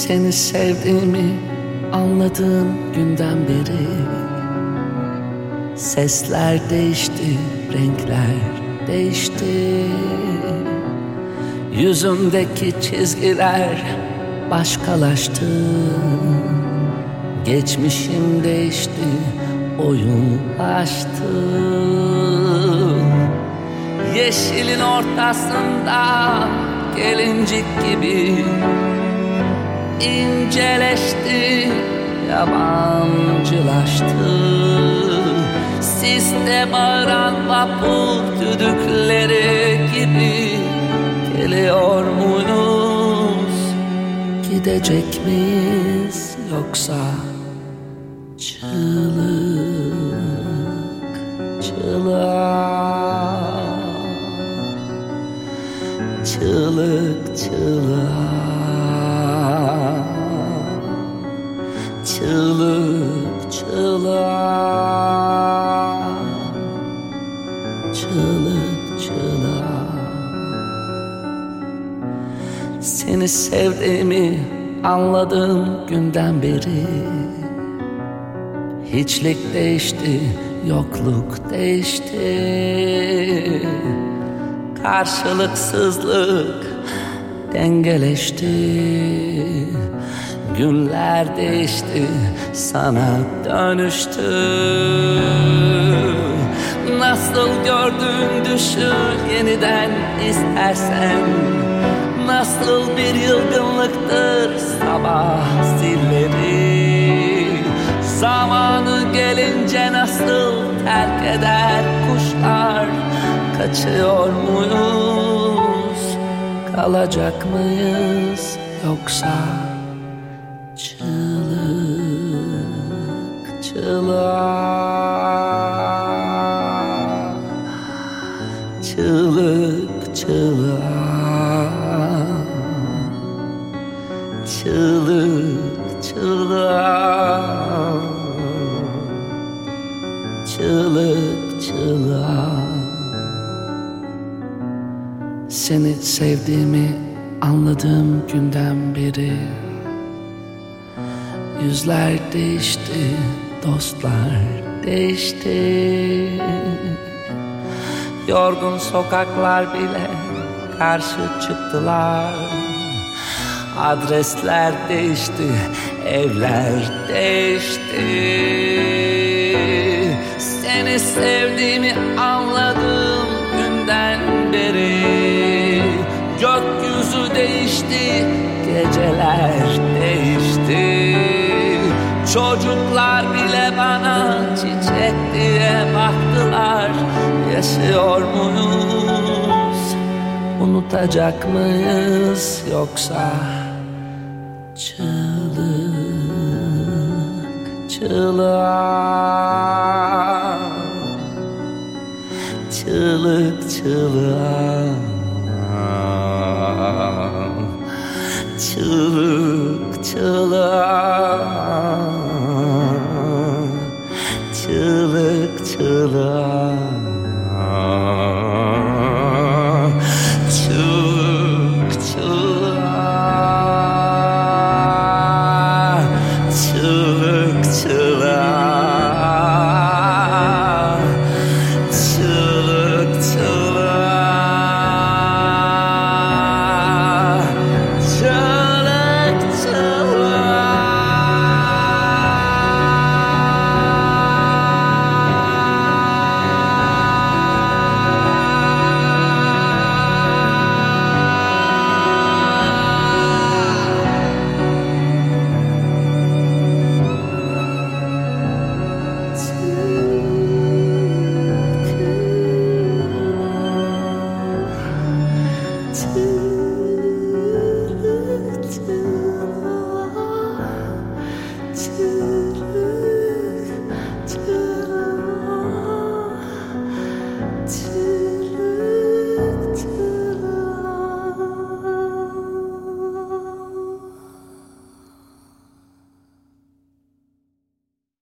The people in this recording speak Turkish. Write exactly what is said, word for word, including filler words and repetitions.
Seni sevdiğimi anladığım günden beri sesler değişti, renkler değişti. Yüzümdeki çizgiler başkalaştı. Geçmişim değişti, oyunlaştı. Yeşilin ortasında gelincik gibi inceleşti, yabancılaştı. Siste bağıran vapur düdükleri gibi geliyor muyuz, gidecek miyiz yoksa çığlık çığlığa, çığlık çığlığa, çığlık çığlığa, çığlık çığlığa. Seni sevdiğimi anladığım günden beri hiçlik değişti, yokluk değişti. Karşılıksızlık dengeleşti. Günler değişti, sana dönüştü. Nasıl gördün düşün yeniden istersen. Nasıl bir yılgınlıktır sabah zilleri. Zamanı gelince nasıl terk eder kuşlar. Kaçıyor muyuz, kalacak mıyız yoksa çığlık çığlığa, çığlık çığlığa, çığlık çığlığa, çığlık çığlığa. Seni sevdiğimi anladığım günden beri yüzler değişti, dostlar değişti. Yorgun sokaklar bile karşı çıktılar. Adresler değişti, evler değişti. Seni sevdiğimi anladığım günden beri gökyüzü değişti, geceler değişti. Çocuklar bile bana çiçek diye baktılar. Yaşıyor muyuz, unutacak mıyız yoksa çığlık çığlığa, çığlık çığlığa, çığlık çığlığa, çığlık çığlığa, çığlık çığlığa, çığlık çığlığa.